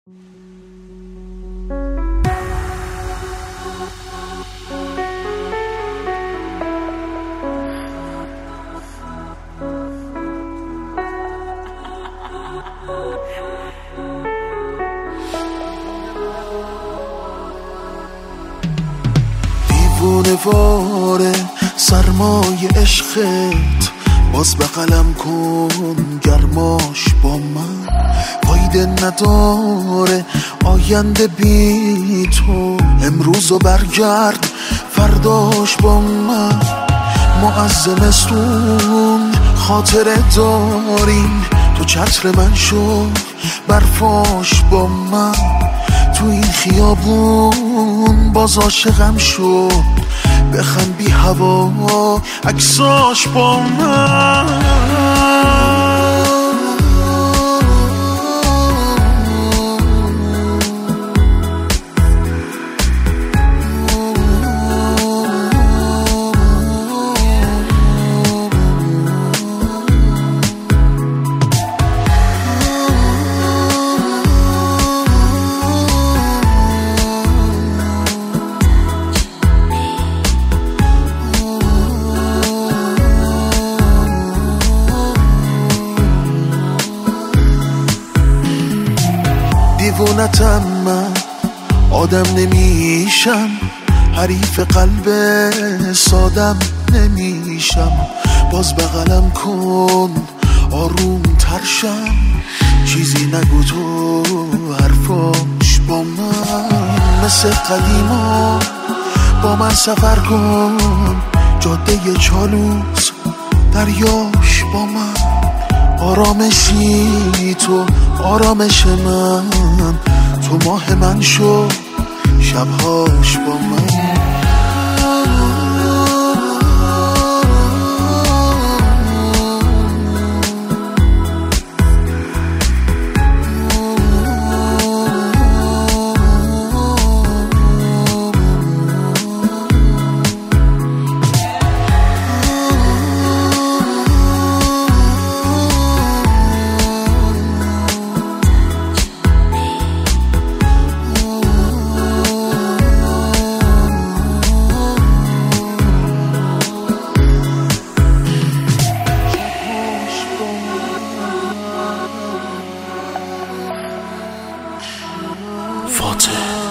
دیوانه‌واره سرمای عشقت، باز بغلم کن گرماش با من. فایده نداره آینده بی تو، امروزو برگرد فرداش با من. ما از زمستون خاطره داریم، تو چتر من شو برفاش با من. تو این خیابون باز عاشقم شد، بخند بی هوا عکساش با من. دیوونتم من، آدم نمیشم، حریف قلب سادم نمیشم. باز بغلم کن آروم ترشم، چیزی نگو تو حرفاش با من. مثل قدیما با من سفر کن، جاده چالوس دریاش با من. آرامشی تو آرامش من، تو ماه من شو شبهاش با من. فاتح